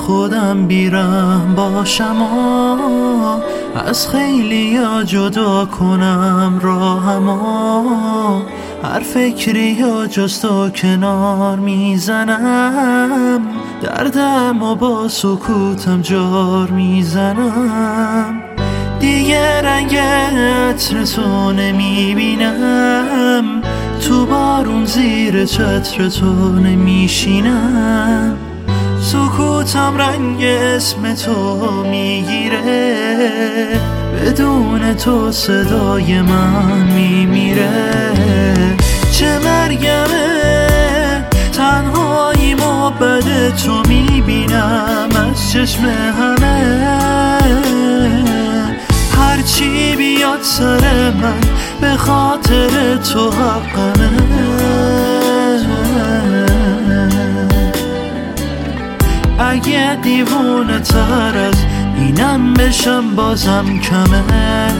خودم بیرم باشم و از خیلیا جدا کنم راهمو، هر فکری یا جز تو کنار میزنم، دردم و با سکوتم جار میزنم. دیگه رنگ عطر تو نمیبینم، تو بارون زیر چتر تو نمیشینم. سکوتم رنگ اسم تو میگیره، بدون تو صدای من میمیره. چه مرگمه تنهایی بد تو میبینم از چشم همه، هرچی بیاد سر من به خاطر تو حقمه. اگه دیوونه تر از اینم بشم بازم کمه،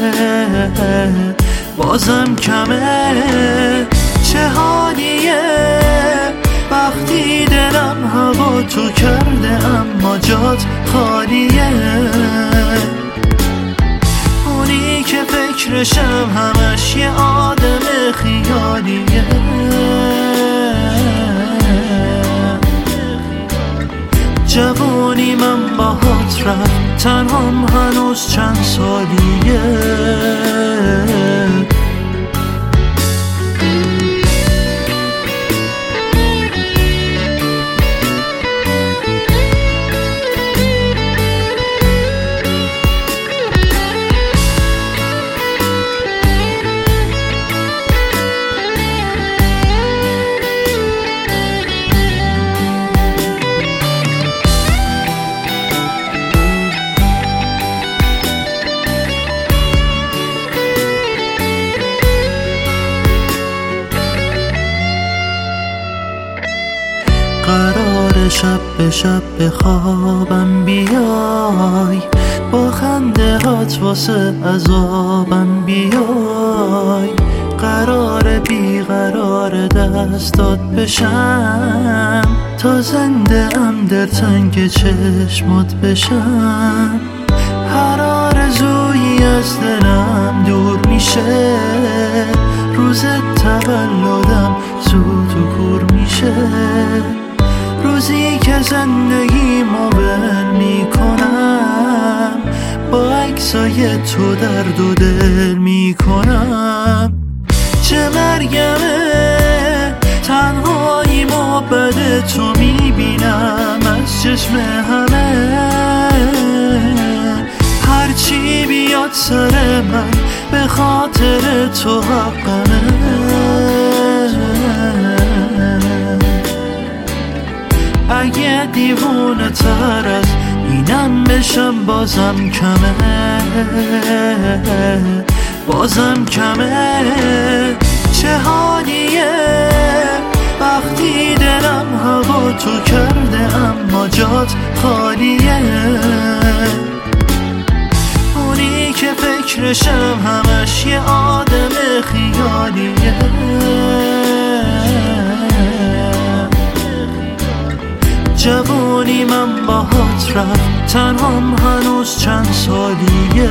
بازم کمه. چه حالیه وقتی دلم هوا تو کرده اما جات خالیه، اونی که فکرشم همش یه آدم خیالیه. جوانی من باهات رفت تنهام هنوز چند سالیه. قرار شب به شب به خوابم بیای، با خنده هات واسه عذابم بیای. قرار بیقرار دستات بشم، تا زنده ام در تنگ چشمات بشم. هر آرزویی از دلم دور میشه، روز تولدم زود و کور میشه. روزی که زندگیمو ول میکنم، با عکسای تو درد و دل میکنم. چه مرگمه تنهاییمو بد تو میبینم از چشم همه، هرچی بیاد سر من به خاطر تو حقمه. اگه دیوونه تر از اینم بشم بازم کمه، بازم کمه. چه حالیه وقتی دلم هوا تو کرده اما جات خالیه، اونی که فکرشم همش یه آدم خیالیه. جوانی من باهات رفت تنهام هنوز چند سالیه.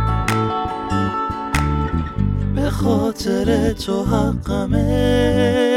به خاطر تو حقمه.